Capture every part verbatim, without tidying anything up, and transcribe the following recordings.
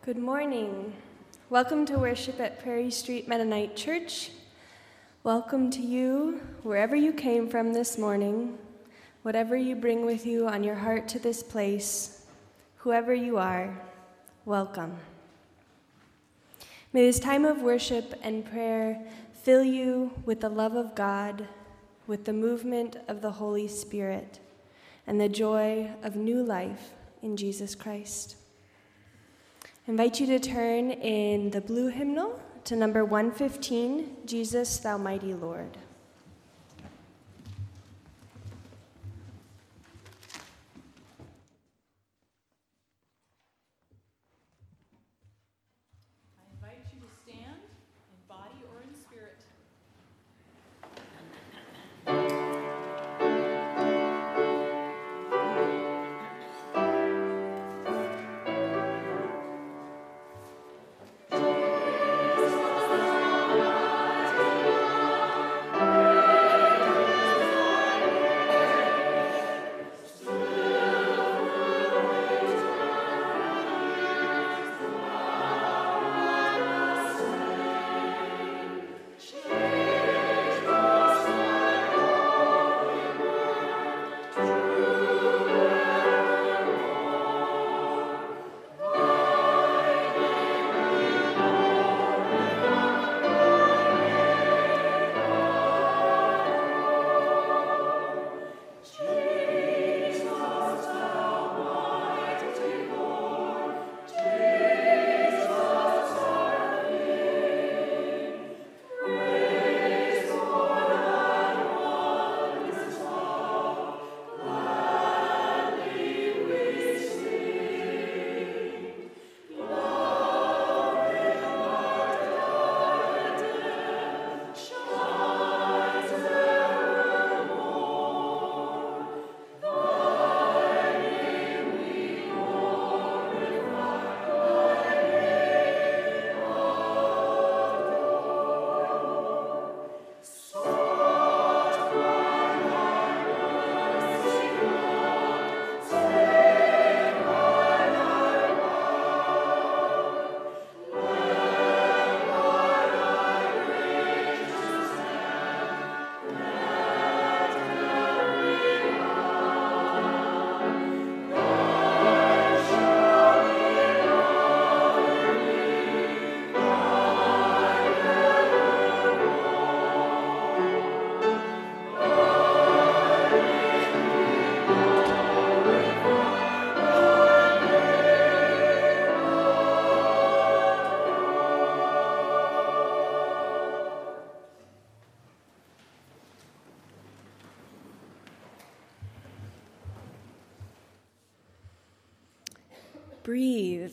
Good morning. Welcome to worship at Prairie Street Mennonite Church. Welcome to you, wherever you came from this morning, whatever you bring with you on your heart to this place, whoever you are, welcome. May this time of worship and prayer fill you with the love of God, with the movement of the Holy Spirit, and the joy of new life in Jesus Christ. I invite you to turn in the blue hymnal to number one fifteen, Jesus, Thou Mighty Lord. I invite you to stand in body or in spirit. Breathe.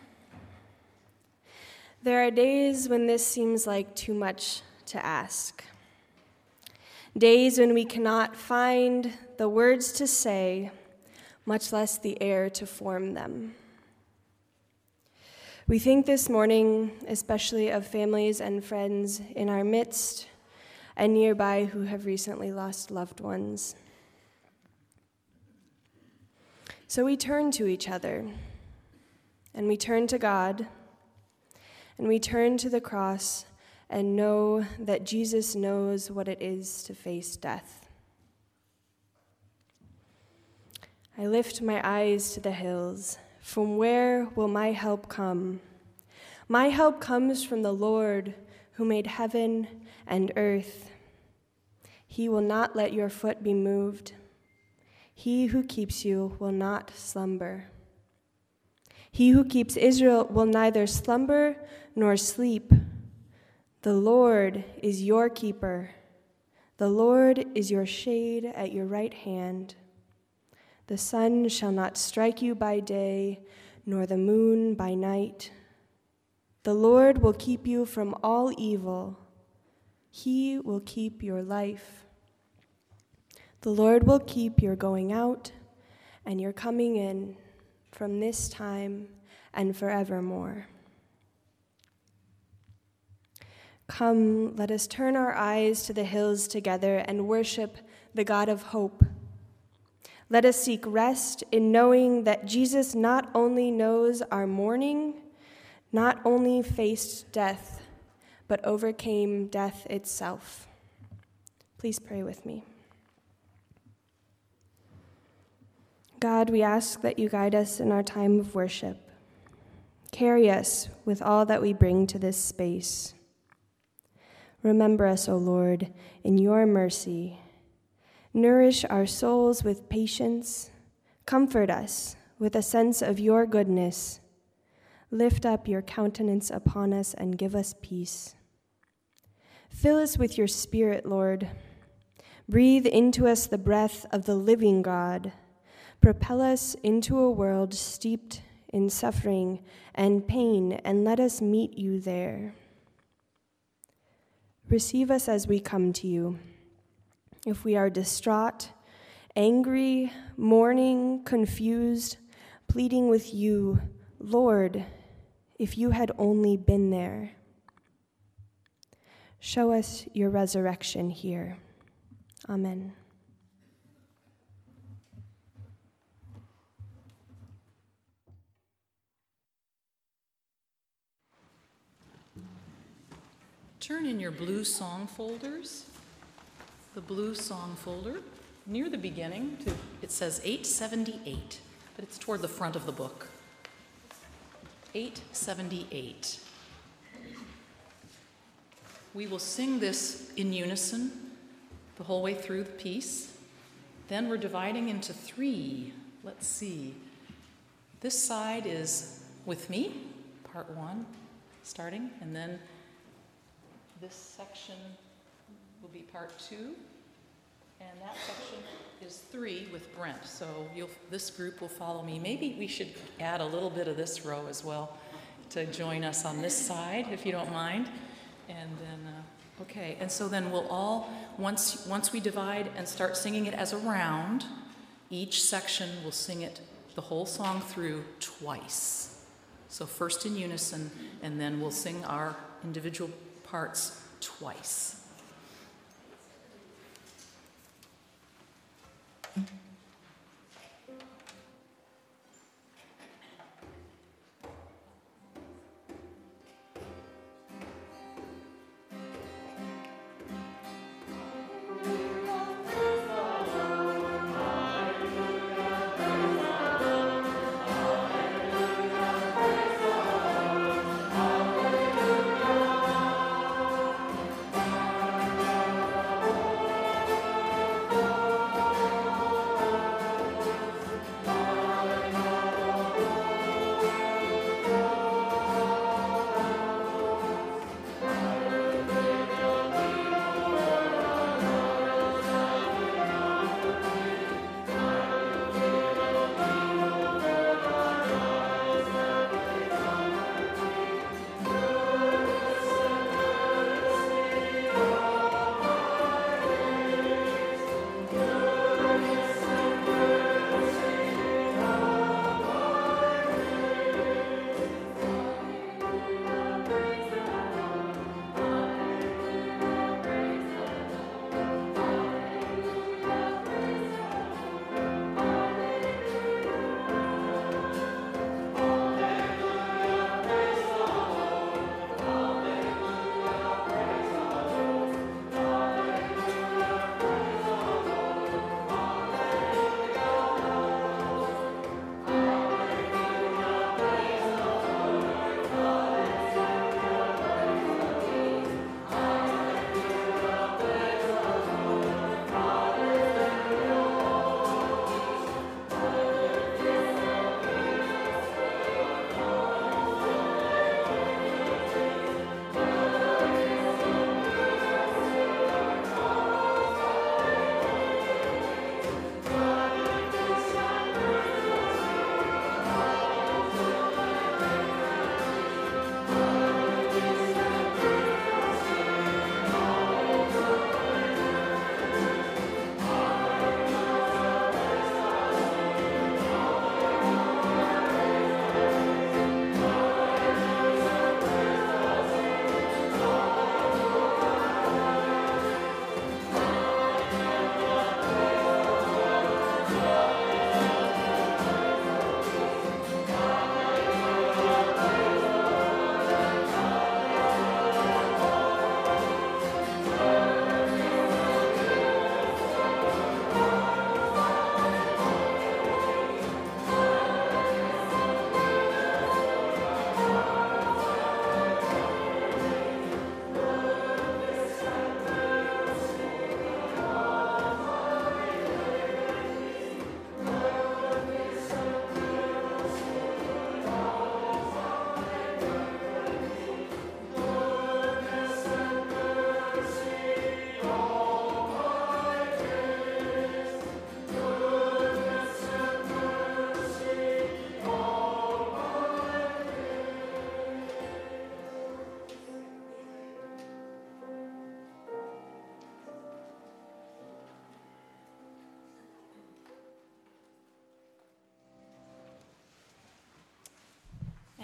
There are days when this seems like too much to ask. Days when we cannot find the words to say, much less the air to form them. We think this morning, especially of families and friends in our midst and nearby who have recently lost loved ones. So we turn to each other. And we turn to God, and we turn to the cross and know that Jesus knows what it is to face death. I lift my eyes to the hills. From where will my help come? My help comes from the Lord who made heaven and earth. He will not let your foot be moved. He who keeps you will not slumber. He who keeps Israel will neither slumber nor sleep. The Lord is your keeper. The Lord is your shade at your right hand. The sun shall not strike you by day, nor the moon by night. The Lord will keep you from all evil. He will keep your life. The Lord will keep your going out and your coming in from this time and forevermore. Come, let us turn our eyes to the hills together and worship the God of hope. Let us seek rest in knowing that Jesus not only knows our morning, not only faced death, but overcame death itself. Please pray with me. God, we ask that you guide us in our time of worship. Carry us with all that we bring to this space. Remember us, O Lord, in your mercy. Nourish our souls with patience. Comfort us with a sense of your goodness. Lift up your countenance upon us and give us peace. Fill us with your Spirit, Lord. Breathe into us the breath of the living God. Propel us into a world steeped in suffering and pain, and let us meet you there. Receive us as we come to you. If we are distraught, angry, mourning, confused, pleading with you, Lord, if you had only been there. Show us your resurrection here. Amen. Turn in your blue song folders, the blue song folder, near the beginning, to, it says eight seventy-eight, but it's toward the front of the book. eight seventy-eight. We will sing this in unison the whole way through the piece. Then we're dividing into three. Let's see. This side is with me, part one, starting, and then this section will be part two, and that section is three with Brent. So you'll, this group will follow me. Maybe we should add a little bit of this row as well to join us on this side, if you don't mind. And then, uh, okay, and so then we'll all, once, once we divide and start singing it as a round, each section will sing it the whole song through twice. So first in unison, and then we'll sing our individual parts twice. Hallelujah.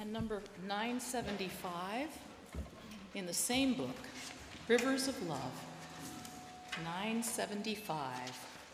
And number nine seventy-five in the same book, Rivers of Love, nine seventy-five.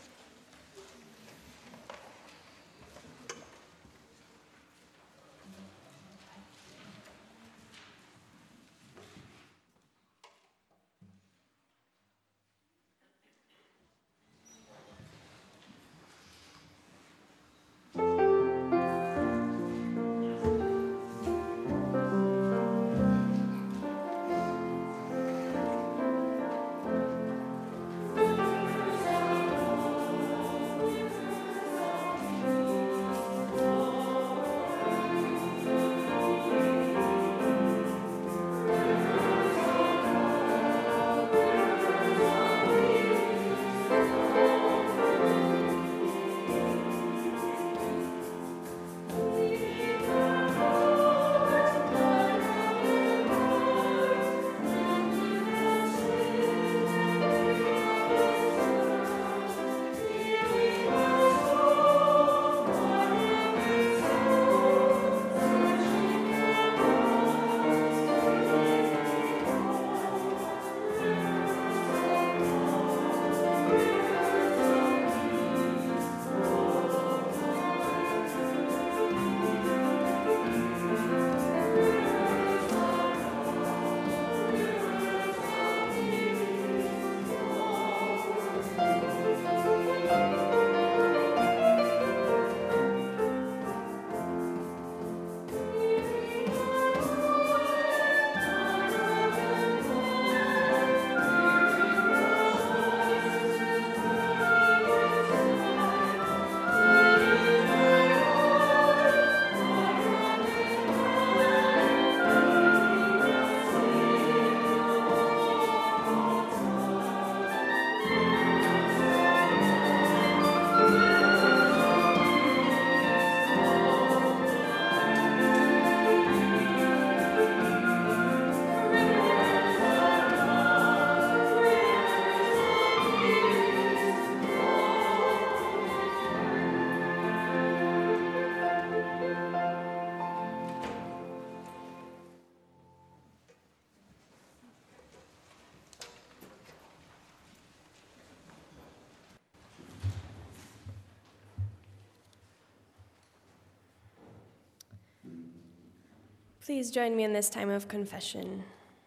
Please join me in this time of confession.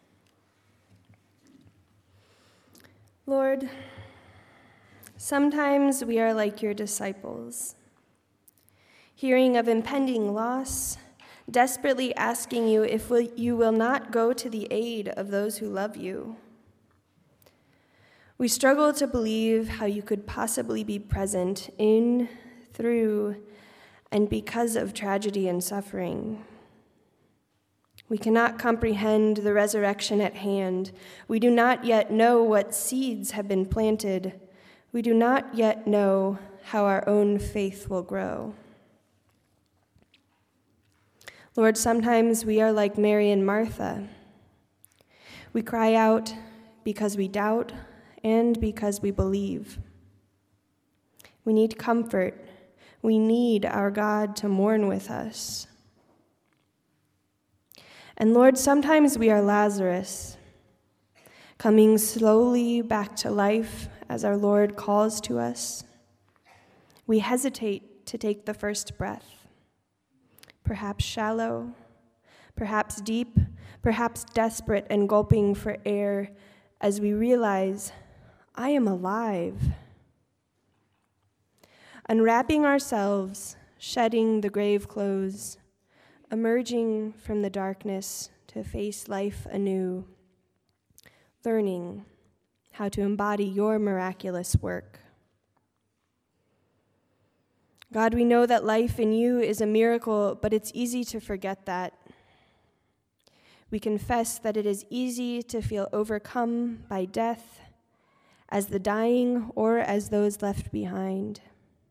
Lord, sometimes we are like your disciples, hearing of impending loss, desperately asking you if you will not go to the aid of those who love you. We struggle to believe how you could possibly be present in, through, and because of tragedy and suffering. We cannot comprehend the resurrection at hand. We do not yet know what seeds have been planted. We do not yet know how our own faith will grow. Lord, sometimes we are like Mary and Martha. We cry out because we doubt and because we believe. We need comfort. We need our God to mourn with us. And Lord, sometimes we are Lazarus, coming slowly back to life as our Lord calls to us. We hesitate to take the first breath, perhaps shallow, perhaps deep, perhaps desperate and gulping for air as we realize, I am alive. Unwrapping ourselves, shedding the grave clothes, emerging from the darkness to face life anew, learning how to embody your miraculous work. God, we know that life in you is a miracle, but it's easy to forget that. We confess that it is easy to feel overcome by death as the dying or as those left behind.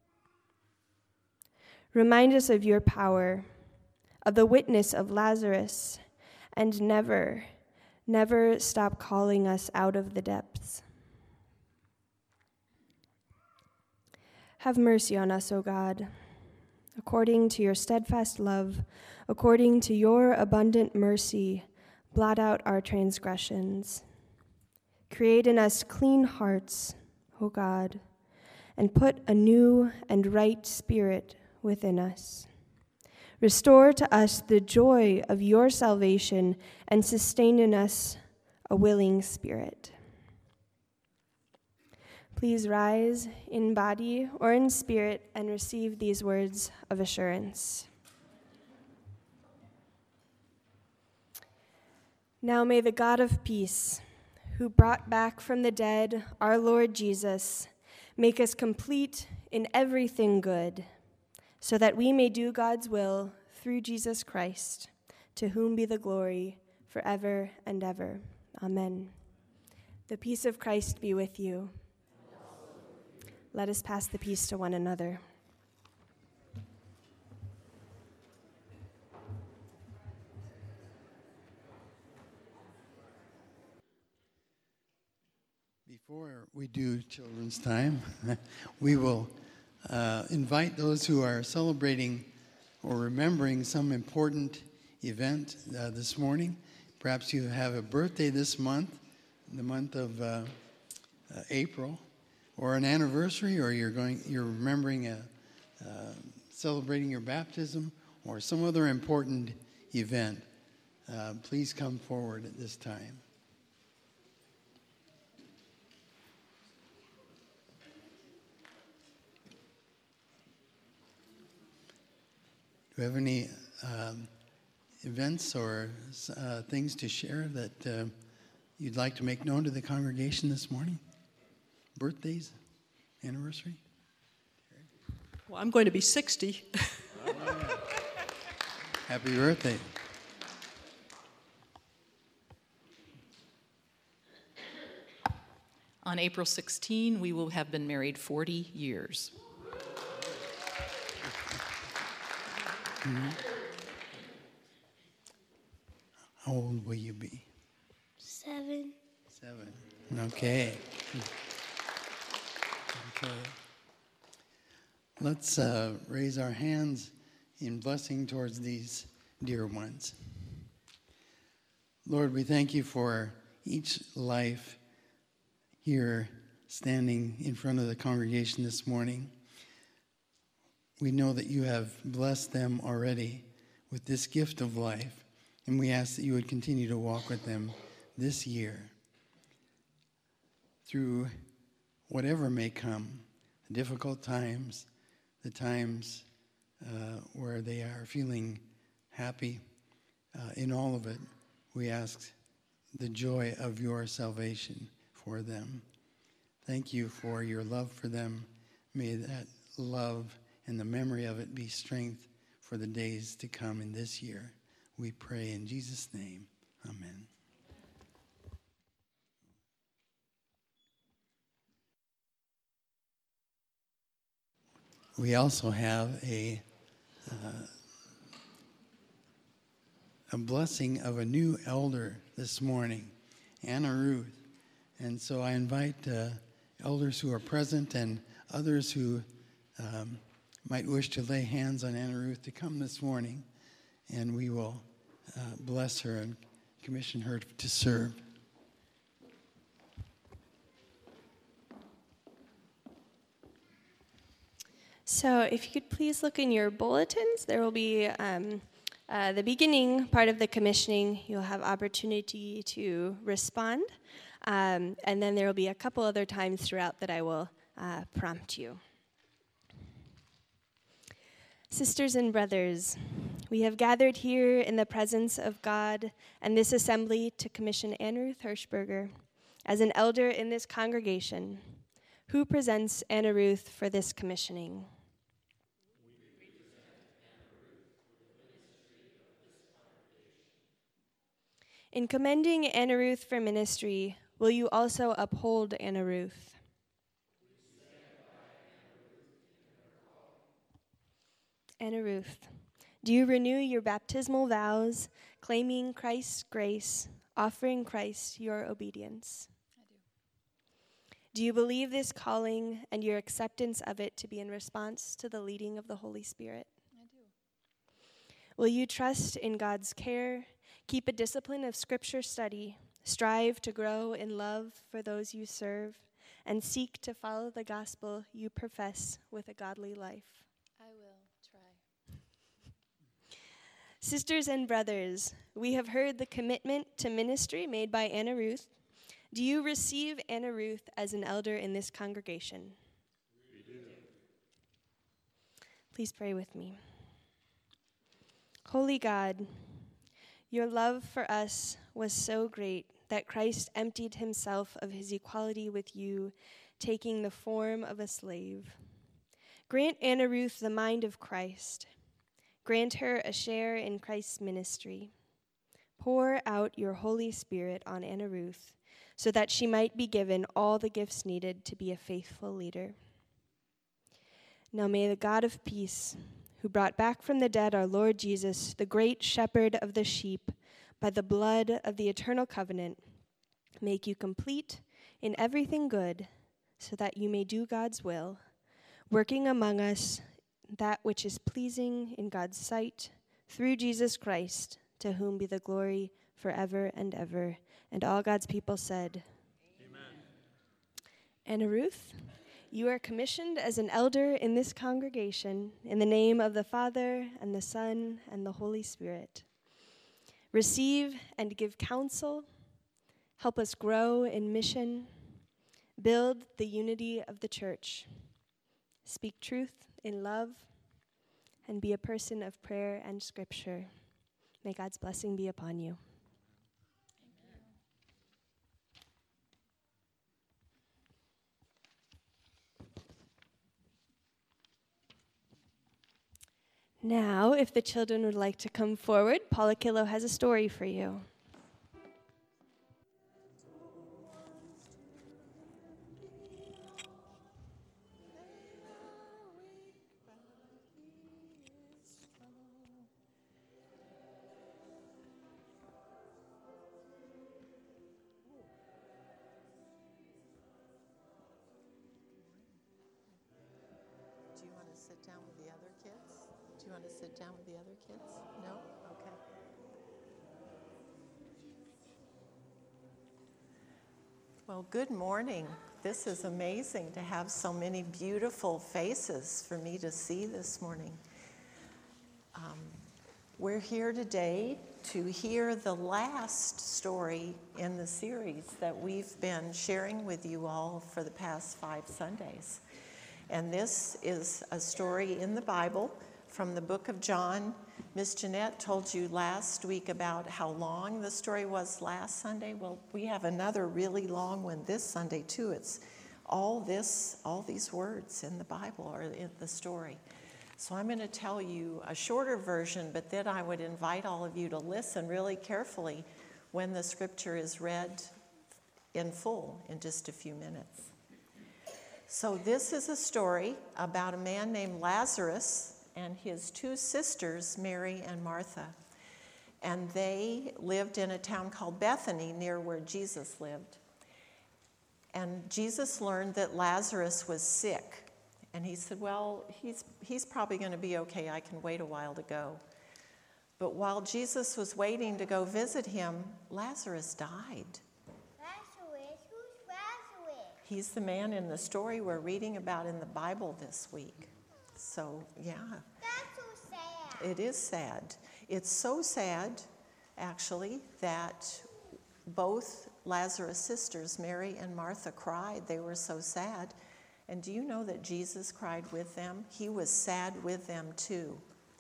Remind us of your power, of the witness of Lazarus, and never, never stop calling us out of the depths. Have mercy on us, O God. according to your steadfast love, according to your abundant mercy, blot out our transgressions. Create in us clean hearts, O God, and put a new and right spirit within us. Restore to us the joy of your salvation and sustain in us a willing spirit. Please rise in body or in spirit and receive these words of assurance. Now may the God of peace, who brought back from the dead our Lord Jesus, make us complete in everything good, so that we may do God's will through Jesus Christ, to whom be the glory forever and ever. Amen. The peace of Christ be with you. Let us pass the peace to one another. Before we do children's time, we will uh, invite those who are celebrating or remembering some important event uh, this morning. Perhaps you have a birthday this month, the month of uh, uh, April, or an anniversary, or you're going, you're remembering a, uh, celebrating your baptism, or some other important event. Uh, please come forward at this time. Do you have any um, events or uh, things to share that uh, you'd like to make known to the congregation this morning? Birthdays, anniversary? Well, I'm going to be sixty. Oh, yeah. Happy birthday. On April sixteenth, we will have been married forty years. Mm-hmm. How old will you be? Seven. Seven. Okay. Okay. Let's uh, raise our hands in blessing towards these dear ones. Lord, we thank you for each life here standing in front of the congregation this morning. We know that you have blessed them already with this gift of life, and we ask that you would continue to walk with them this year through whatever may come, the difficult times, the times uh, where they are feeling happy. Uh, in all of it, we ask the joy of your salvation for them. Thank you for your love for them. May that love and the memory of it be strength for the days to come in this year. We pray in Jesus' name. Amen. We also have a uh, a blessing of a new elder this morning, Anna Ruth. And so I invite uh, elders who are present and others who um, might wish to lay hands on Anna Ruth to come this morning, and we will uh, bless her and commission her to serve. So if you could please look in your bulletins, there will be um, uh, the beginning part of the commissioning. You'll have opportunity to respond, um, and then there will be a couple other times throughout that I will uh, prompt you. Sisters and brothers, we have gathered here in the presence of God and this assembly to commission Anna Ruth Hirschberger as an elder in this congregation. Who presents Anna Ruth for this commissioning? In commending Anna Ruth for ministry, will you also uphold Anna Ruth? Anna Ruth, do you renew your baptismal vows, claiming Christ's grace, offering Christ your obedience? I do. Do you believe this calling and your acceptance of it to be in response to the leading of the Holy Spirit? I Will you trust in God's care, keep a discipline of scripture study, strive to grow in love for those you serve, and seek to follow the gospel you profess with a godly life? I will try. Sisters and brothers, we have heard the commitment to ministry made by Anna Ruth. Do you receive Anna Ruth as an elder in this congregation? We do. Please pray with me. Holy God, your love for us was so great that Christ emptied himself of his equality with you, taking the form of a slave. Grant Anna Ruth the mind of Christ. Grant her a share in Christ's ministry. Pour out your Holy Spirit on Anna Ruth so that she might be given all the gifts needed to be a faithful leader. Now may the God of peace, who brought back from the dead our Lord Jesus, the great shepherd of the sheep, by the blood of the eternal covenant, make you complete in everything good, so that you may do God's will, working among us that which is pleasing in God's sight, through Jesus Christ, to whom be the glory forever and ever. And all God's people said, Amen. Anna Ruth, you are commissioned as an elder in this congregation in the name of the Father and the Son and the Holy Spirit. Receive and give counsel, help us grow in mission, build the unity of the church, speak truth in love, and be a person of prayer and scripture. May God's blessing be upon you. Now, if the children would like to come forward, Paula Killo has a story for you. Do you want to sit down with the other kids? Do you want to sit down with the other kids? No? Okay. Well, good morning. This is amazing to have so many beautiful faces for me to see this morning. Um, we're here today to hear the last story in the series that we've been sharing with you all for the past five Sundays. And this is a story in the Bible from the book of John. Miss Jeanette told you last week about how long the story was last Sunday. Well, we have another really long one this Sunday too. It's all this, all these words in the Bible are in the story. So I'm going to tell you a shorter version, but then I would invite all of you to listen really carefully when the scripture is read in full in just a few minutes. So this is a story about a man named Lazarus and his two sisters, Mary and Martha. And they lived in a town called Bethany near where Jesus lived. And Jesus learned that Lazarus was sick. And he said, well, he's, he's probably going to be okay. I can wait a while to go. But while Jesus was waiting to go visit him, Lazarus died. Lazarus? Who's Lazarus? He's the man in the story we're reading about in the Bible this week. So, yeah. That's so sad. It is sad. It's so sad, actually, that both Lazarus' sisters, Mary and Martha, cried. They were so sad. And do you know that Jesus cried with them? He was sad with them too.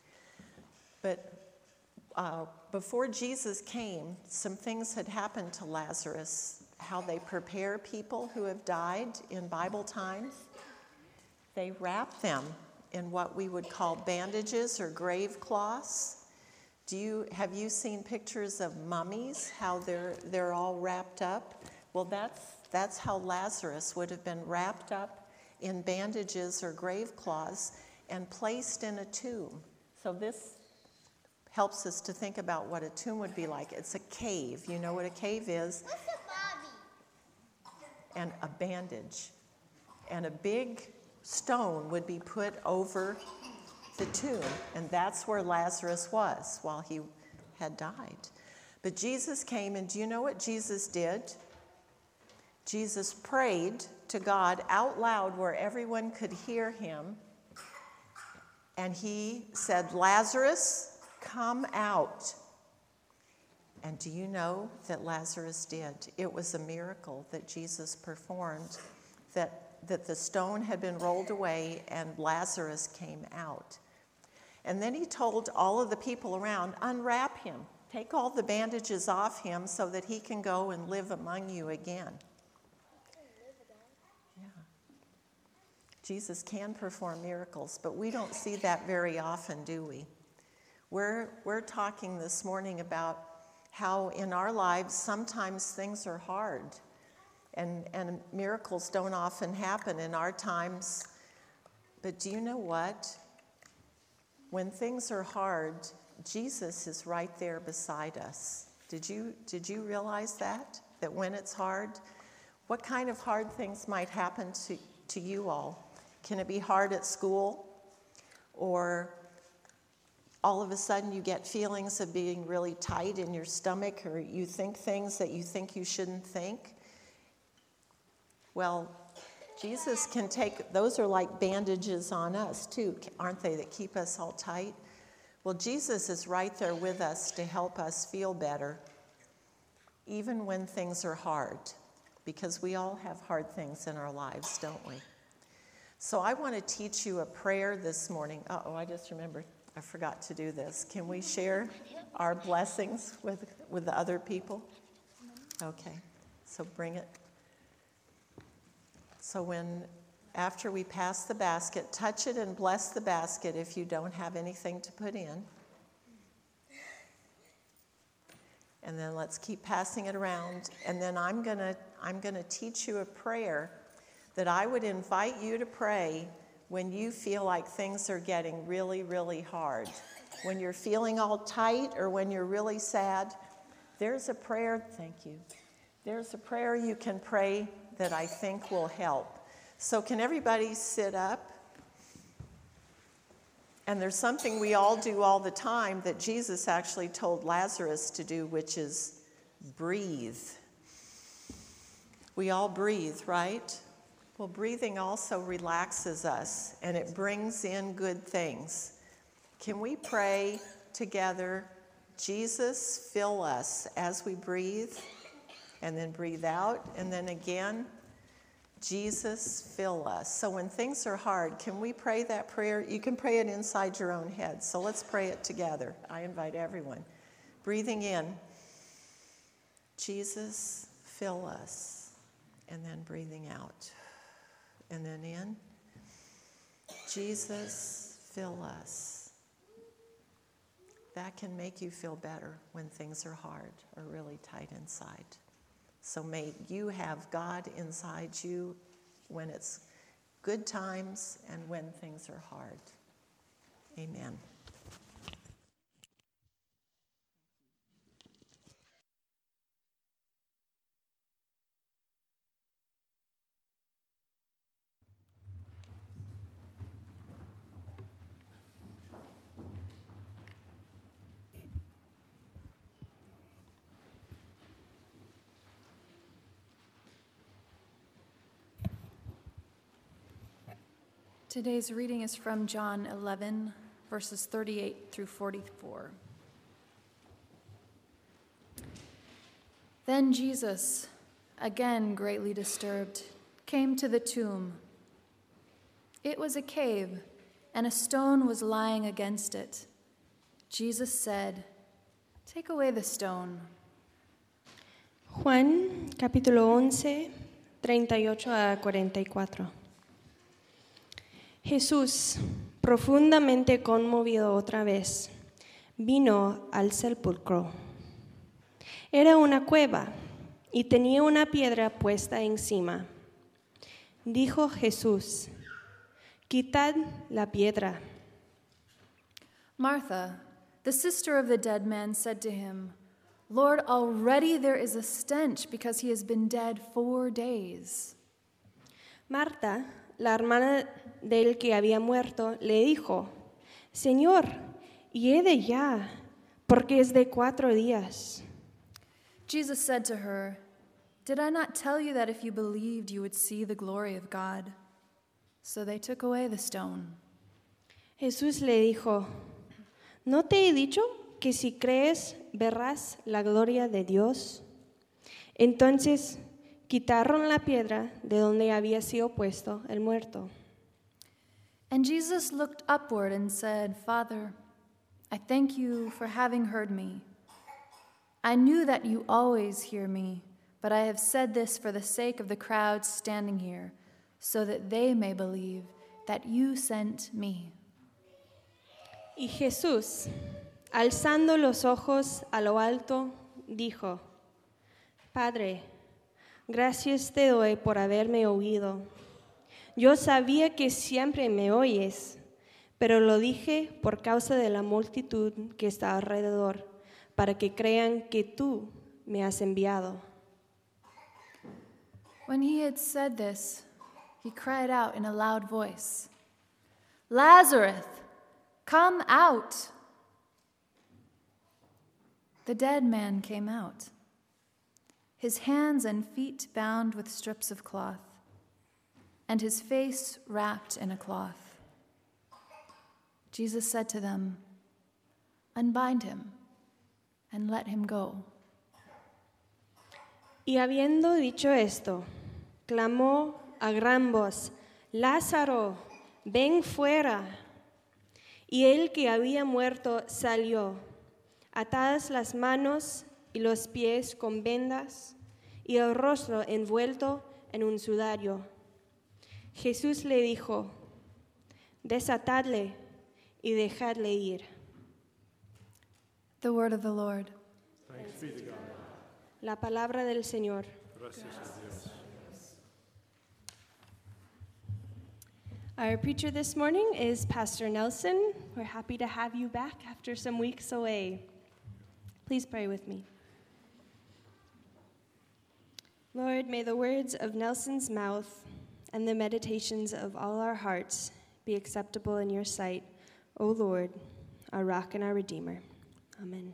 But uh, before Jesus came, some things had happened to Lazarus. How they prepare people who have died in Bible times. They wrap them in what we would call bandages or grave cloths. Do you have you seen pictures of mummies? How they're they're all wrapped up? Well, that's that's how Lazarus would have been wrapped up in bandages or grave cloths and placed in a tomb. So this helps us to think about what a tomb would be like. It's a cave. You know what a cave is? What's a bobby? And a bandage. And a big stone would be put over the tomb, and that's where Lazarus was while he had died. But Jesus came, and do you know what Jesus did? Jesus prayed to God out loud where everyone could hear him, and he said, Lazarus, come out. And do you know that Lazarus did? It was a miracle that Jesus performed, that, that the stone had been rolled away and Lazarus came out. And then he told all of the people around, unwrap him, take all the bandages off him so that he can go and live among you again. Yeah. Jesus can perform miracles, but we don't see that very often, do we? We're, we're talking this morning about how in our lives sometimes things are hard, and, and miracles don't often happen in our times. But do you know what? When things are hard, Jesus is right there beside us. Did you, did you realize that? That when it's hard, what kind of hard things might happen to, to you all? Can it be hard at school? Or all of a sudden you get feelings of being really tight in your stomach, or you think things that you think you shouldn't think? Well, Jesus can take, those are like bandages on us too, aren't they, that keep us all tight? Well, Jesus is right there with us to help us feel better, even when things are hard, because we all have hard things in our lives, don't we? So I want to teach you a prayer this morning. Uh-oh, I just remembered. I forgot to do this. Can we share our blessings with, with the other people? Okay, so bring it. So when, after we pass the basket, touch it and bless the basket if you don't have anything to put in. And then let's keep passing it around. And then I'm gonna, I'm gonna teach you a prayer that I would invite you to pray when you feel like things are getting really, really hard. When you're feeling all tight or when you're really sad, there's a prayer, thank you. There's a prayer you can pray that I think will help. So can everybody sit up? And there's something we all do all the time that Jesus actually told Lazarus to do, which is breathe. We all breathe, right? Well, breathing also relaxes us, and it brings in good things. Can we pray together, Jesus, fill us as we breathe, and then breathe out, and then again, Jesus, fill us. So when things are hard, can we pray that prayer? You can pray it inside your own head, so let's pray it together. I invite everyone. Breathing in, Jesus, fill us, and then breathing out. And then in, Jesus, fill us. That can make you feel better when things are hard or really tight inside. So may you have God inside you when it's good times and when things are hard. Amen. Today's reading is from John eleven, verses thirty-eight through forty-four. Then Jesus, again greatly disturbed, came to the tomb. It was a cave, and a stone was lying against it. Jesus said, "Take away the stone." Juan, capítulo once, treinta y ocho a cuarenta y cuatro. Jesús, profundamente conmovido otra vez, vino al sepulcro. Era una cueva y tenía una piedra puesta encima. Dijo Jesús, "Quitad la piedra." Martha, the sister of the dead man, said to him, "Lord, already there is a stench because he has been dead four days." Marta, la hermana del que había muerto, le dijo, Señor, hiede ya, porque es de cuatro días. Jesus said to her, "Did I not tell you that if you believed, you would see the glory of God?" So they took away the stone. Jesús le dijo, ¿no te he dicho que si crees verás la gloria de Dios? Entonces quitaron la piedra de donde había sido puesto el muerto. And Jesus looked upward and said, "Father, I thank you for having heard me. I knew that you always hear me, but I have said this for the sake of the crowds standing here, so that they may believe that you sent me." Y Jesús, alzando los ojos a lo alto, dijo, Padre, gracias te doy por haberme oído. Yo sabía que siempre me oyes, pero lo dije por causa de la multitud que está alrededor, para que crean que tú me has enviado. When he had said this, he cried out in a loud voice, "Lazarus, come out!" The dead man came out, his hands and feet bound with strips of cloth, and his face wrapped in a cloth. Jesus said to them, "Unbind him and let him go." Y habiendo dicho esto, clamó a gran voz, Lázaro, ven fuera. Y el que había muerto salió, atadas las manos y los pies con vendas y el rostro envuelto en un sudario. Jesús le dijo, desatadle y dejadle ir. The word of the Lord. Thanks be to God. La palabra del Señor. Gracias a Dios. Our preacher this morning is Pastor Nelson. We're happy to have you back after some weeks away. Please pray with me. Lord, may the words of Nelson's mouth and the meditations of all our hearts be acceptable in your sight, O Lord, our rock and our redeemer. Amen.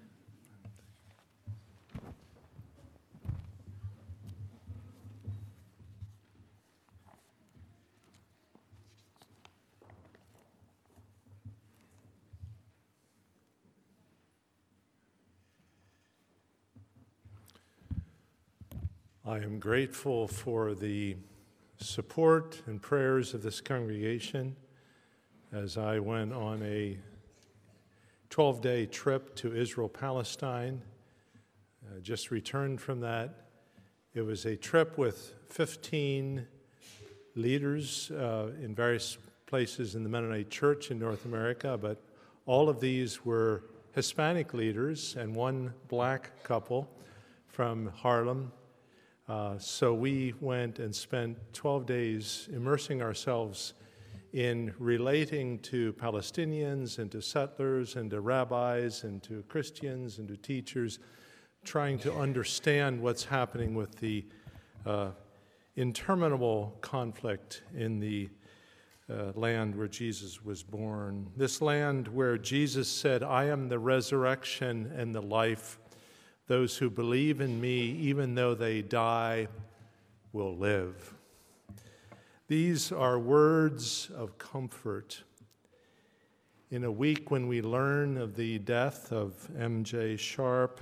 I am grateful for the support and prayers of this congregation as I went on a twelve-day trip to Israel, Palestine. Uh, just returned from that. It was a trip with fifteen leaders uh, in various places in the Mennonite Church in North America, but all of these were Hispanic leaders and one black couple from Harlem. Uh, so we went and spent twelve days immersing ourselves in relating to Palestinians and to settlers and to rabbis and to Christians and to teachers, trying to understand what's happening with the uh, interminable conflict in the uh, land where Jesus was born. This land where Jesus said, "I am the resurrection and the life. Those who believe in me, even though they die, will live." These are words of comfort. In a week when we learn of the death of M J Sharp,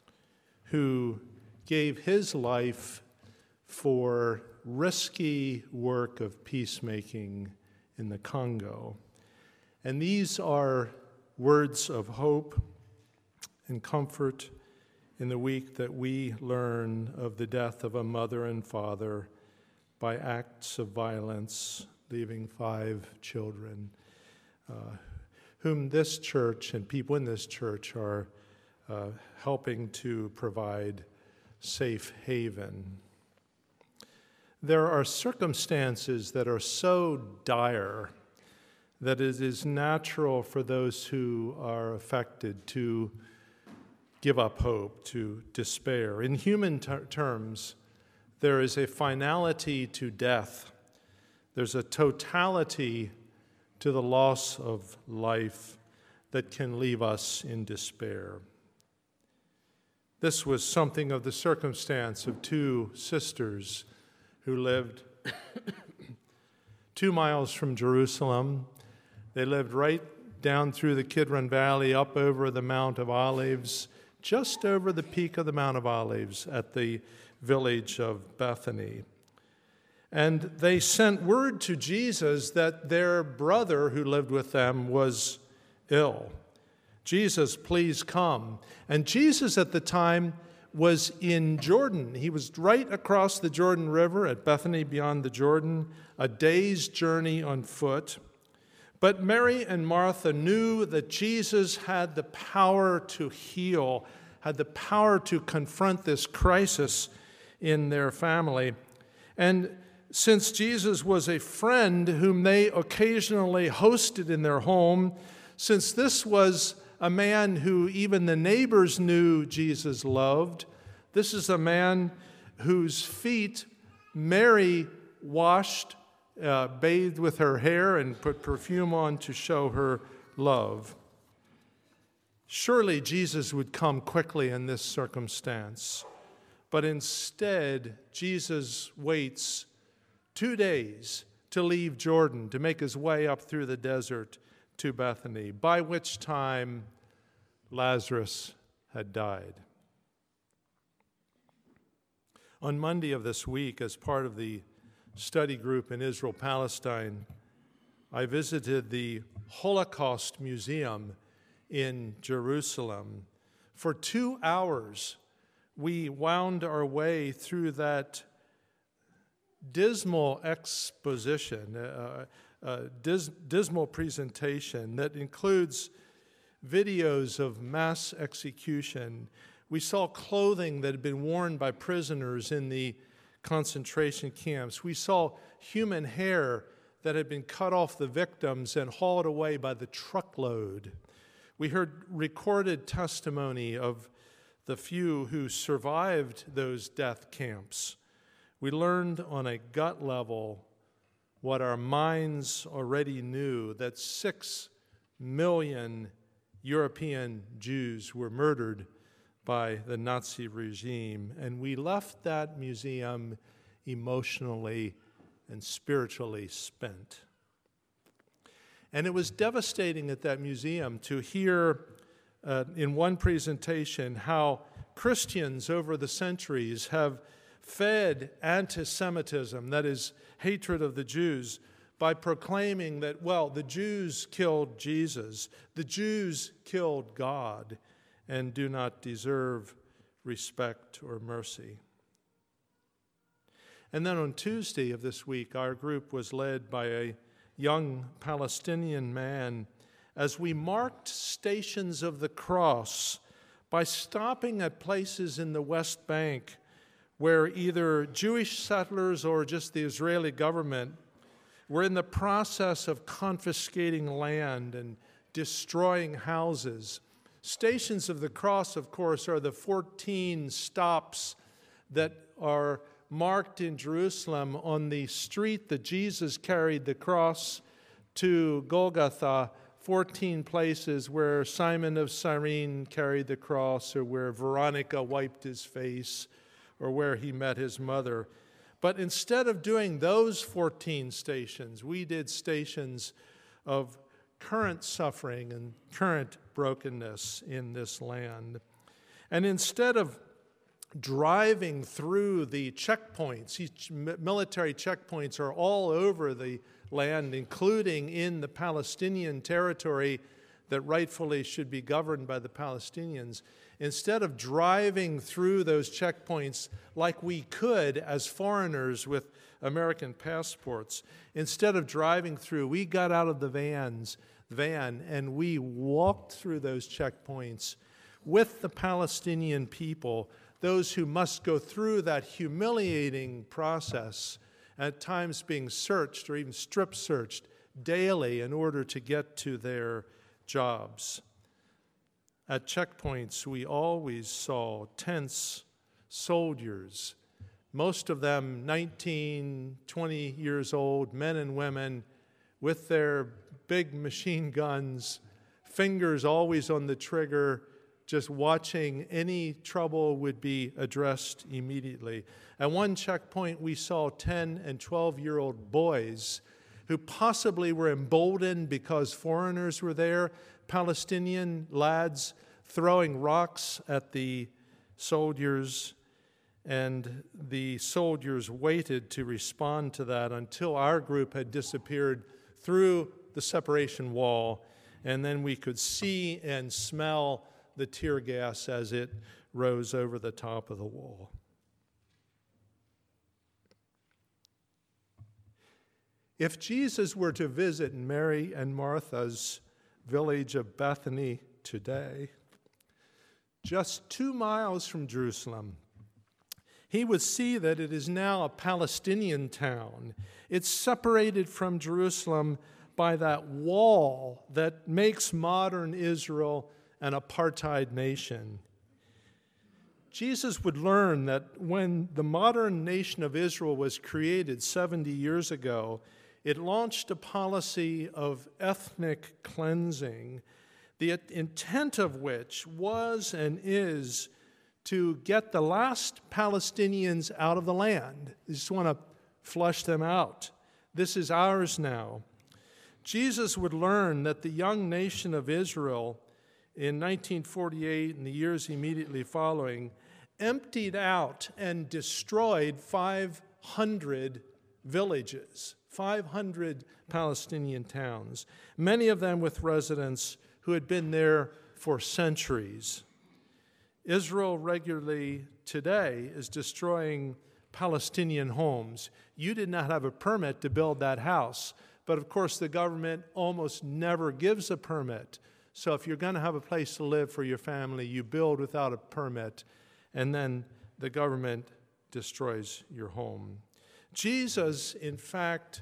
who gave his life for risky work of peacemaking in the Congo. And these are words of hope and comfort in the week that we learn of the death of a mother and father by acts of violence, leaving five children, uh, whom this church and people in this church are uh, helping to provide safe haven. There are circumstances that are so dire that it is natural for those who are affected to give up hope, to despair. In human ter- terms, there is a finality to death. There's a totality to the loss of life that can leave us in despair. This was something of the circumstance of two sisters who lived two miles from Jerusalem. They lived right down through the Kidron Valley, up over the Mount of Olives, just over the peak of the Mount of Olives at the village of Bethany. And they sent word to Jesus that their brother who lived with them was ill. Jesus, please come. And Jesus at the time was in Jordan. He was right across the Jordan River at Bethany beyond the Jordan, a day's journey on foot. But Mary and Martha knew that Jesus had the power to heal, had the power to confront this crisis in their family. And since Jesus was a friend whom they occasionally hosted in their home, since this was a man who even the neighbors knew Jesus loved, this is a man whose feet Mary washed, uh, bathed with her hair, and put perfume on to show her love. Surely Jesus would come quickly in this circumstance, but instead Jesus waits two days to leave Jordan, to make his way up through the desert to Bethany, by which time Lazarus had died. On Monday of this week, as part of the study group in Israel-Palestine, I visited the Holocaust Museum in Jerusalem. For two hours, we wound our way through that dismal exposition, uh, uh, dis- dismal presentation that includes videos of mass execution. We saw clothing that had been worn by prisoners in the concentration camps. We saw human hair that had been cut off the victims and hauled away by the truckload. We heard recorded testimony of the few who survived those death camps. We learned on a gut level what our minds already knew, that six million European Jews were murdered by the Nazi regime, and we left that museum emotionally and spiritually spent. And it was devastating at that museum to hear uh, in one presentation how Christians over the centuries have fed anti-Semitism, that is, hatred of the Jews, by proclaiming that, well, the Jews killed Jesus, the Jews killed God, and do not deserve respect or mercy. And then on Tuesday of this week, our group was led by a young Palestinian man as we marked stations of the cross by stopping at places in the West Bank where either Jewish settlers or just the Israeli government were in the process of confiscating land and destroying houses. Stations of the cross, of course, are the fourteen stops that are marked in Jerusalem on the street that Jesus carried the cross to Golgotha, fourteen places where Simon of Cyrene carried the cross, or where Veronica wiped his face, or where he met his mother. But instead of doing those fourteen stations, we did stations of current suffering and current brokenness in this land. And instead of driving through the checkpoints, each military checkpoints are all over the land, including in the Palestinian territory that rightfully should be governed by the Palestinians. Instead of driving through those checkpoints like we could as foreigners with American passports, instead of driving through, we got out of the vans, van and we walked through those checkpoints with the Palestinian people, those who must go through that humiliating process, at times being searched or even strip searched daily in order to get to their jobs. At checkpoints, we always saw tense soldiers, most of them nineteen, twenty years old, men and women, with their big machine guns, fingers always on the trigger, just watching any trouble would be addressed immediately. At one checkpoint, we saw ten and twelve-year-old boys who possibly were emboldened because foreigners were there, Palestinian lads throwing rocks at the soldiers, and the soldiers waited to respond to that until our group had disappeared through the separation wall, and then we could see and smell the tear gas as it rose over the top of the wall. If Jesus were to visit Mary and Martha's village of Bethany today, just two miles from Jerusalem, he would see that it is now a Palestinian town. It's separated from Jerusalem by that wall that makes modern Israel an apartheid nation. Jesus would learn that when the modern nation of Israel was created seventy years ago, it launched a policy of ethnic cleansing, the intent of which was and is to get the last Palestinians out of the land. They just want to flush them out. This is ours now. Jesus would learn that the young nation of Israel in nineteen forty-eight and the years immediately following emptied out and destroyed five hundred villages, five hundred Palestinian towns, many of them with residents who had been there for centuries. Israel regularly today is destroying Palestinian homes. You did not have a permit to build that house, but of course the government almost never gives a permit. So if you're going to have a place to live for your family, you build without a permit, and then the government destroys your home. Jesus, in fact,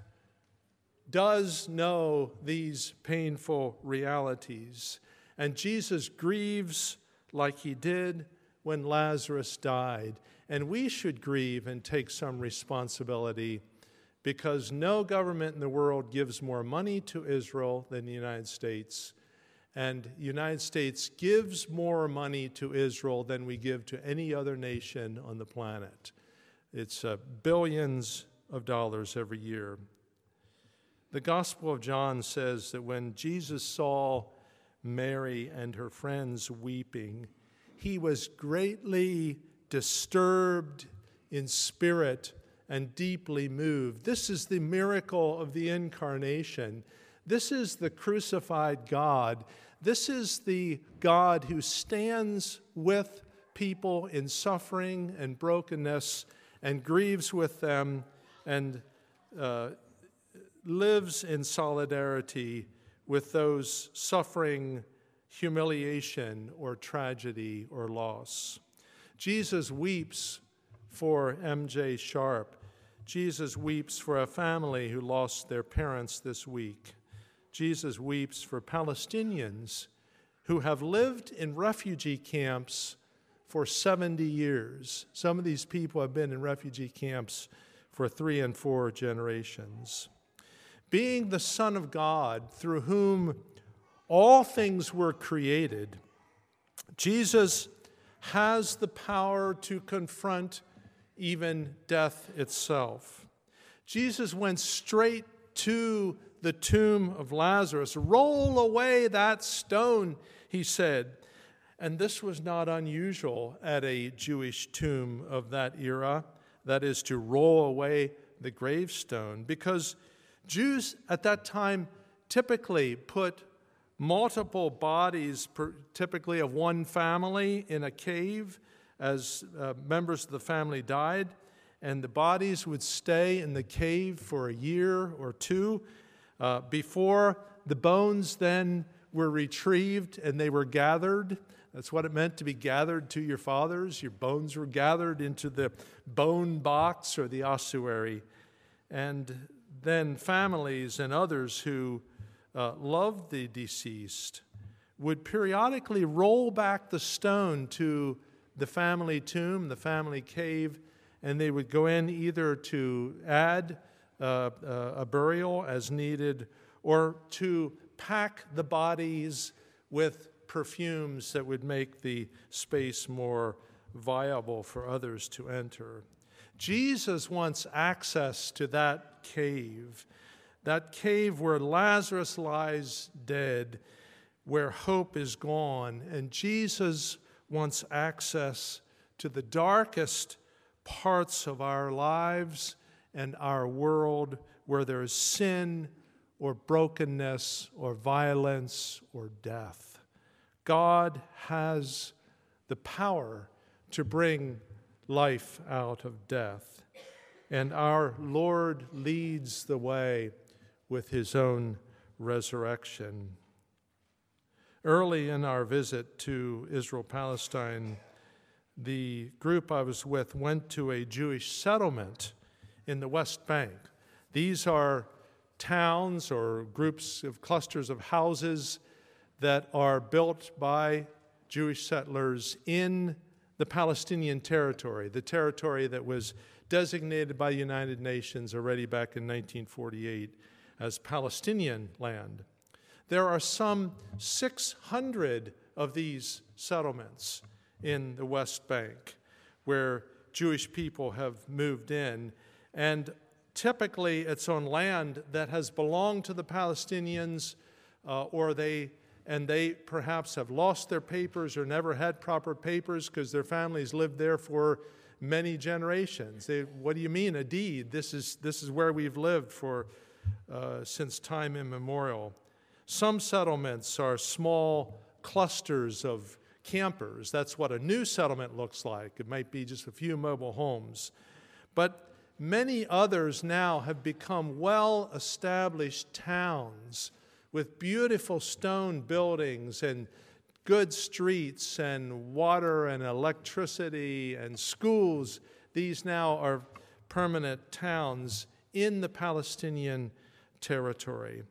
does know these painful realities, and Jesus grieves like he did when Lazarus died. And we should grieve and take some responsibility, because no government in the world gives more money to Israel than the United States. And the United States gives more money to Israel than we give to any other nation on the planet. It's uh, billions of dollars every year. The Gospel of John says that when Jesus saw Mary and her friends weeping, he was greatly disturbed in spirit and deeply moved. This is the miracle of the incarnation. This is the crucified God. This is the God who stands with people in suffering and brokenness and grieves with them and uh, lives in solidarity with those suffering humiliation or tragedy or loss. Jesus weeps for M J Sharp. Jesus weeps for a family who lost their parents this week. Jesus weeps for Palestinians who have lived in refugee camps for seventy years. Some of these people have been in refugee camps for three and four generations. Being the Son of God, through whom all things were created, Jesus has the power to confront even death itself. Jesus went straight to the tomb of Lazarus. "Roll away that stone," he said. And this was not unusual at a Jewish tomb of that era, that is, to roll away the gravestone, because Jews at that time typically put multiple bodies, typically of one family, in a cave as uh, members of the family died, and the bodies would stay in the cave for a year or two uh, before the bones then were retrieved and they were gathered. That's what it meant to be gathered to your fathers. Your bones were gathered into the bone box or the ossuary. And then families and others who uh, loved the deceased would periodically roll back the stone to the family tomb, the family cave, and they would go in either to add uh, uh, a burial as needed or to pack the bodies with perfumes that would make the space more viable for others to enter. Jesus wants access to that cave, that cave where Lazarus lies dead, where hope is gone, and Jesus wants access to the darkest parts of our lives and our world where there is sin or brokenness or violence or death. God has the power to bring life out of death, and our Lord leads the way with his own resurrection. Early in our visit to Israel-Palestine, the group I was with went to a Jewish settlement in the West Bank. These are towns or groups of clusters of houses that are built by Jewish settlers in the Palestinian territory, the territory that was designated by the United Nations already back in nineteen forty-eight as Palestinian land. There are some six hundred of these settlements in the West Bank where Jewish people have moved in, and typically it's on land that has belonged to the Palestinians, uh, or they and they perhaps have lost their papers or never had proper papers because their families lived there for many generations. They, what do you mean a deed? This is this is where we've lived for uh, since time immemorial. Some settlements are small clusters of campers. That's what a new settlement looks like. It might be just a few mobile homes. But many others now have become well-established towns with beautiful stone buildings and good streets and water and electricity and schools. These now are permanent towns in the Palestinian territory.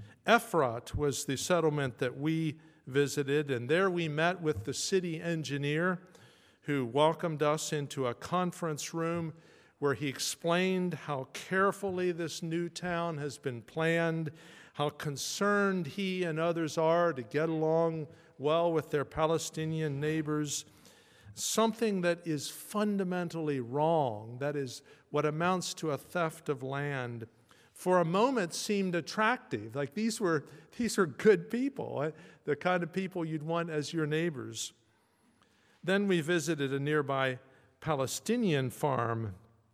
Efrat was the settlement that we visited, and there we met with the city engineer who welcomed us into a conference room where he explained how carefully this new town has been planned, how concerned he and others are to get along well with their Palestinian neighbors. Something that is fundamentally wrong, that is what amounts to a theft of land, for a moment seemed attractive. Like these were, these were good people, the kind of people you'd want as your neighbors. Then we visited a nearby Palestinian farm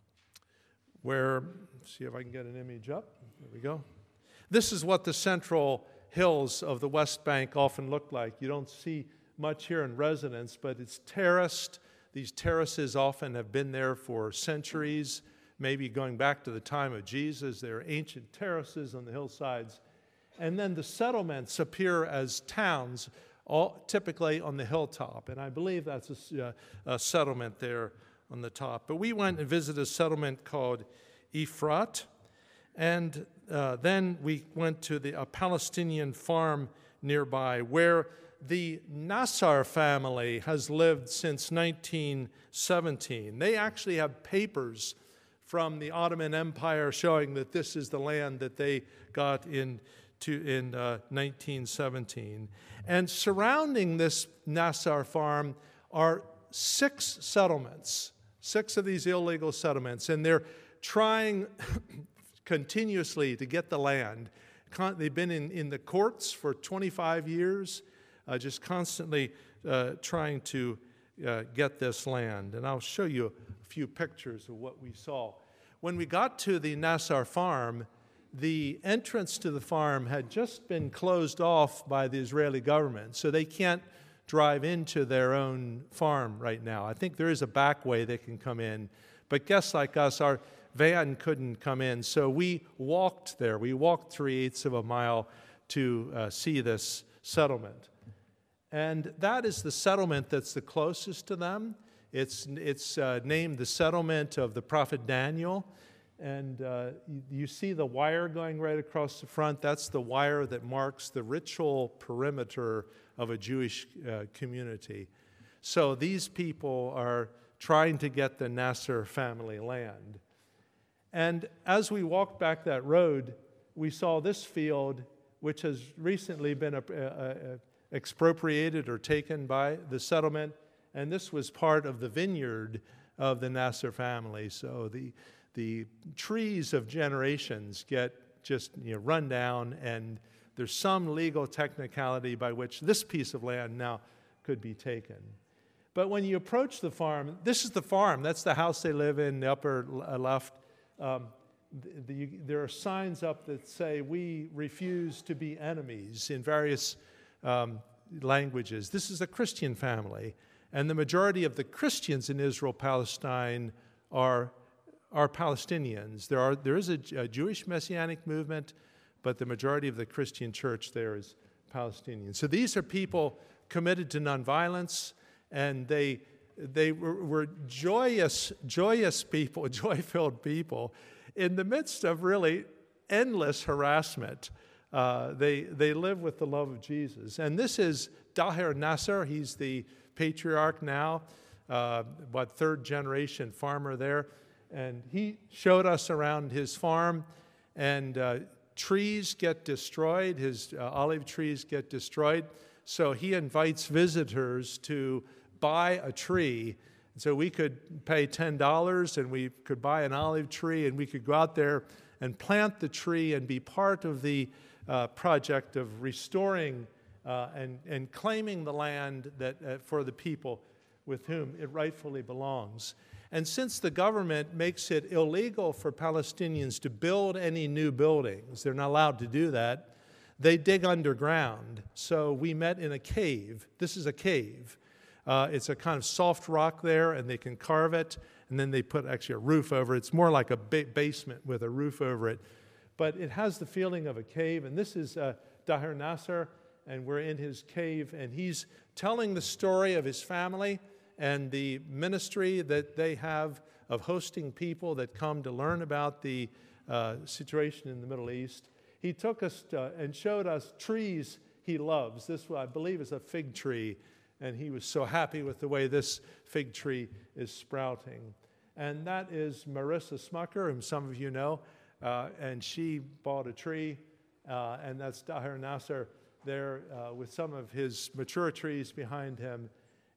where, see if I can get an image up. There we go. This is what the central hills of the West Bank often look like. You don't see much here in residence, but it's terraced. These terraces often have been there for centuries, maybe going back to the time of Jesus. They're ancient terraces on the hillsides. And then the settlements appear as towns, all typically on the hilltop. And I believe that's a, a settlement there on the top. But we went and visited a settlement called Efrat. And uh, then we went to the, a Palestinian farm nearby where the Nassar family has lived since nineteen seventeen. They actually have papers from the Ottoman Empire showing that this is the land that they got in, to, in uh, nineteen seventeen. And surrounding this Nassar farm are six settlements, six of these illegal settlements, and they're trying continuously to get the land. They've been in, in the courts for twenty-five years, uh, just constantly uh, trying to uh, get this land. And I'll show you a few pictures of what we saw. When we got to the Nassar farm, the entrance to the farm had just been closed off by the Israeli government, so they can't drive into their own farm right now. I think there is a back way they can come in, but guests like us, our van couldn't come in, so we walked there. We walked three-eighths of a mile to uh, see this settlement. And that is the settlement that's the closest to them. It's, it's uh, named the settlement of the prophet Daniel. And uh, you, you see the wire going right across the front. That's the wire that marks the ritual perimeter of a Jewish uh, community. So these people are trying to get the Nassar family land. And as we walked back that road we saw this field, which has recently been a, a, a expropriated or taken by the settlement, and this was part of the vineyard of the Nasser family. So the the trees of generations get just you know, run down, and there's some legal technicality by which this piece of land now could be taken. But when you approach the farm, this is the farm. That's the house they live in, the upper left. Um, the, the, there are signs up that say, "We refuse to be enemies," in various um, languages. This is a Christian family, and the majority of the Christians in Israel, Palestine, are are Palestinians. There are there is a, a Jewish Messianic movement, but the majority of the Christian church there is Palestinian. So these are people committed to nonviolence, and they they were, were joyous, joyous people, joy-filled people, in the midst of really endless harassment. Uh, they they live with the love of Jesus. And this is Daher Nasser. He's the patriarch now, uh, what third generation farmer there. And he showed us around his farm, and uh, trees get destroyed. His uh, olive trees get destroyed. So he invites visitors to buy a tree. And so we could pay ten dollars, and we could buy an olive tree, and we could go out there and plant the tree and be part of the uh, project of restoring uh, and, and claiming the land that uh, for the people with whom it rightfully belongs. And since the government makes it illegal for Palestinians to build any new buildings, they're not allowed to do that, they dig underground. So we met in a cave. This is a cave. Uh, it's a kind of soft rock there, and they can carve it, and then they put actually a roof over it. It's more like a ba- basement with a roof over it. But it has the feeling of a cave, and this is uh, Daher Nasser, and we're in his cave, and he's telling the story of his family and the ministry that they have of hosting people that come to learn about the uh, situation in the Middle East. He took us to, and showed us trees he loves. This, I believe, is a fig tree, and he was so happy with the way this fig tree is sprouting. And that is Marissa Smucker, whom some of you know, uh, and she bought a tree, uh, and that's Daher Nasser there uh, with some of his mature trees behind him.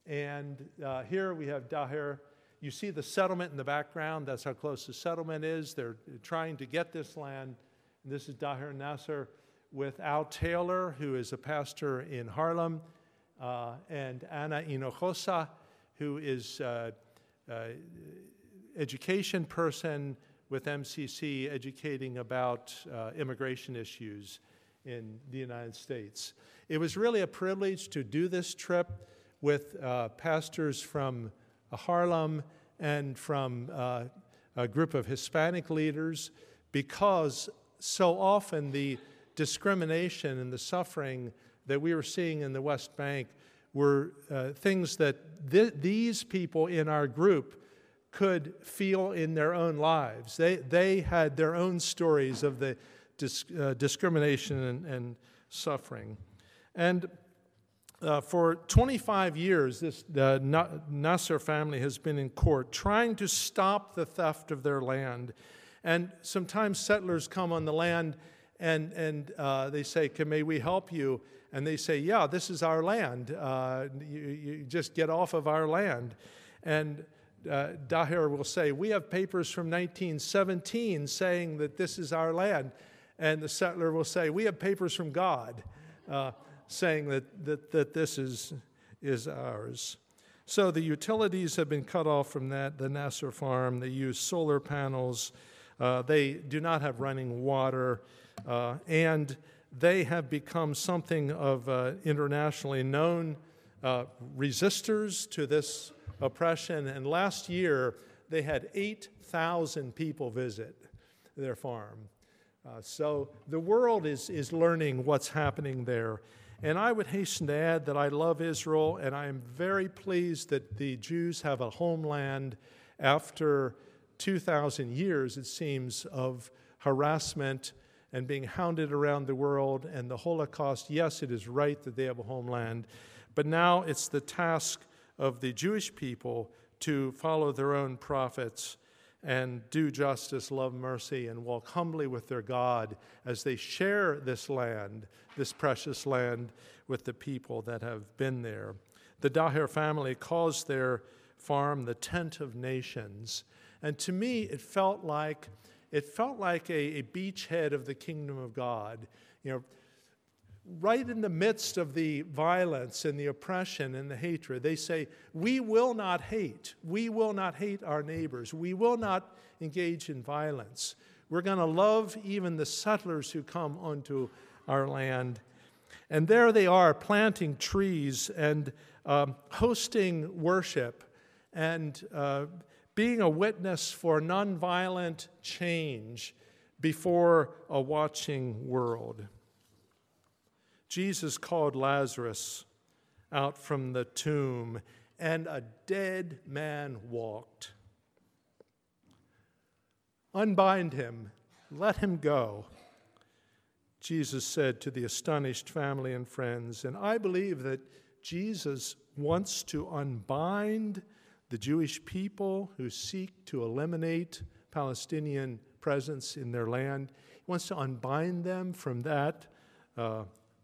And uh, here we have Daher. You see the settlement in the background. That's how close the settlement is. They're trying to get this land. And this is Daher Nasser with Al Taylor, who is a pastor in Harlem, uh, and Anna Hinojosa, who is uh, uh, education person with M C C, educating about uh, immigration issues in the United States. It was really a privilege to do this trip with uh, pastors from Harlem and from uh, a group of Hispanic leaders, because so often the discrimination and the suffering that we were seeing in the West Bank were uh, things that th- these people in our group could feel in their own lives. They, they had their own stories of the dis- uh, discrimination and, and suffering. And Uh, for twenty-five years, this the Nasser family has been in court trying to stop the theft of their land. And sometimes settlers come on the land and, and uh, they say, "Can, may we help you?" And they say, "Yeah, this is our land. Uh, you, you just get off of our land." And uh, Daher will say, "We have papers from nineteen seventeen saying that this is our land." And the settler will say, "We have papers from God." Uh, saying that, that, that this is, is ours. So the utilities have been cut off from that, the Nasser farm. They use solar panels. Uh, they do not have running water. Uh, and they have become something of uh, internationally known uh, resistors to this oppression. And last year, they had eight thousand people visit their farm. Uh, so the world is, is learning what's happening there. And I would hasten to add that I love Israel, and I am very pleased that the Jews have a homeland after two thousand years, it seems, of harassment and being hounded around the world and the Holocaust. Yes, it is right that they have a homeland, but now it's the task of the Jewish people to follow their own prophets and do justice, love mercy, and walk humbly with their God as they share this land, this precious land, with the people that have been there. The Daher family calls their farm the Tent of Nations. And to me, it felt like it felt like a, a beachhead of the kingdom of God. You know, right in the midst of the violence and the oppression and the hatred, they say, we will not hate. We will not hate our neighbors. We will not engage in violence. We're going to love even the settlers who come onto our land. And there they are, planting trees and um, hosting worship and uh, being a witness for nonviolent change before a watching world. Jesus called Lazarus out from the tomb, and a dead man walked. Unbind him, let him go, Jesus said to the astonished family and friends. And I believe that Jesus wants to unbind the Jewish people who seek to eliminate Palestinian presence in their land. He wants to unbind them from that uh,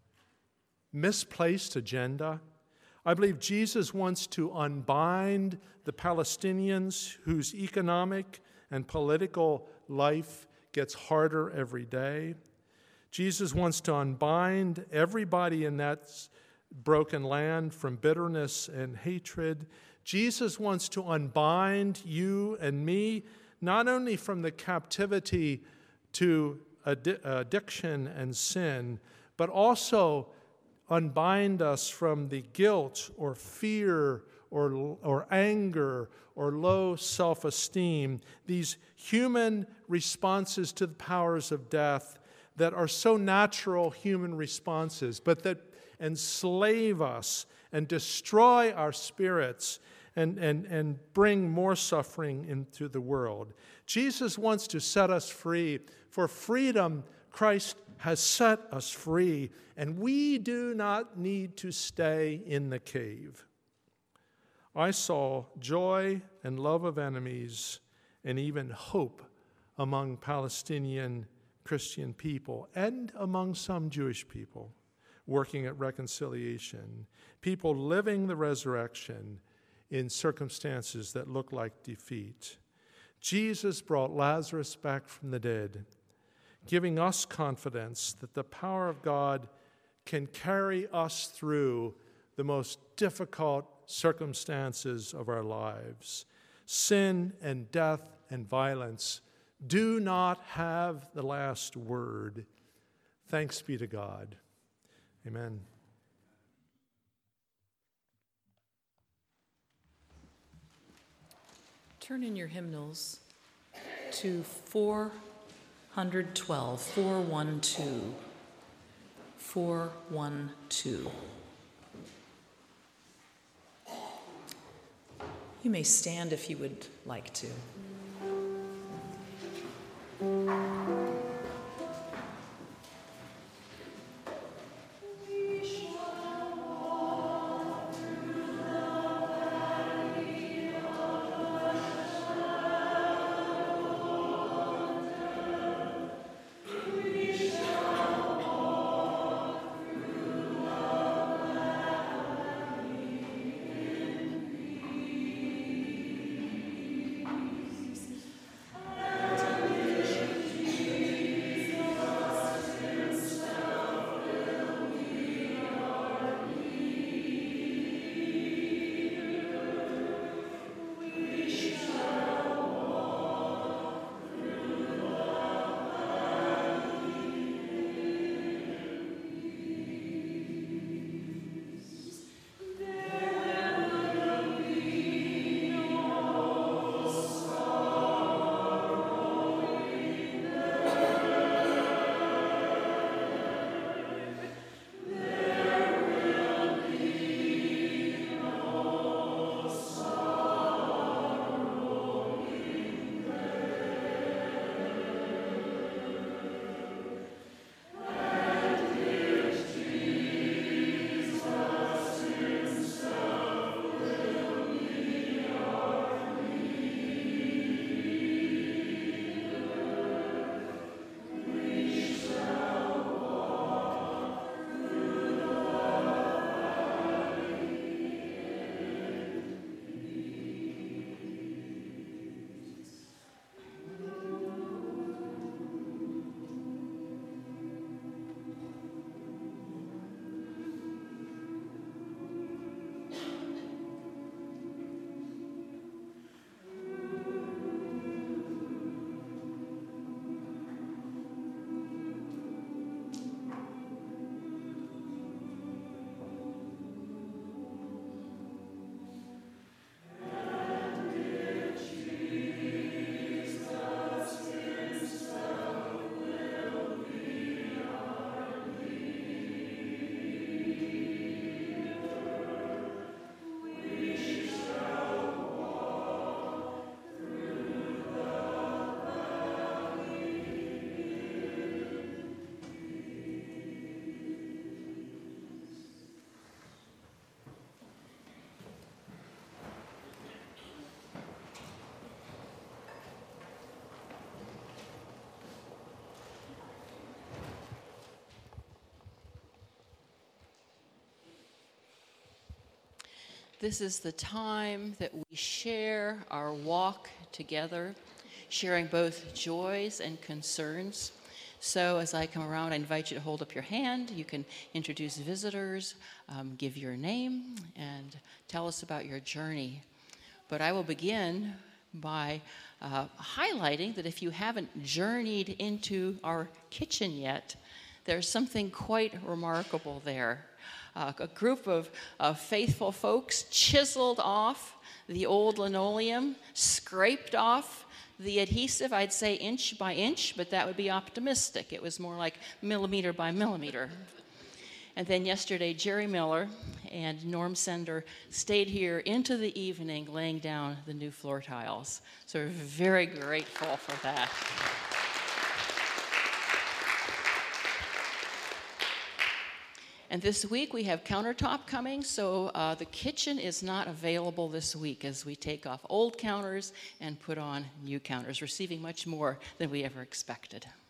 misplaced agenda. I believe Jesus wants to unbind the Palestinians whose economic and political life gets harder every day. Jesus wants to unbind everybody in that broken land from bitterness and hatred. Jesus wants to unbind you and me, not only from the captivity to addi- addiction and sin, but also unbind us from the guilt or fear or, or anger or low self-esteem, these human responses to the powers of death that are so natural human responses, but that enslave us and destroy our spirits and, and, and bring more suffering into the world. Jesus wants to set us free. For freedom, Christ has set us free, and we do not need to stay in the cave. I saw joy and love of enemies and even hope among Palestinian Christian people and among some Jewish people working at reconciliation, people living the resurrection in circumstances that look like defeat. Jesus brought Lazarus back from the dead, giving us confidence that the power of God can carry us through the most difficult circumstances of our lives. Sin and death and violence do not have the last word. Thanks be to God. Amen. Turn in your hymnals to four twelve, four one two, four one two. You may stand if you would like to. this is the time that we share our walk together, sharing both joys and concerns. So as I come around, I invite you to hold up your hand. You can introduce visitors, um, give your name, and tell us about your journey. But I will begin by uh, highlighting that if you haven't journeyed into our kitchen yet, there's something quite remarkable there. Uh, a group of, of faithful folks chiseled off the old linoleum, scraped off the adhesive, I'd say inch by inch, but that would be optimistic. It was more like millimeter by millimeter. And then yesterday, Jerry Miller and Norm Sender stayed here into the evening laying down the new floor tiles. So we're very grateful for that. And this week we have countertop coming, so uh, the kitchen is not available this week as we take off old counters and put on new counters, receiving much more than we ever expected.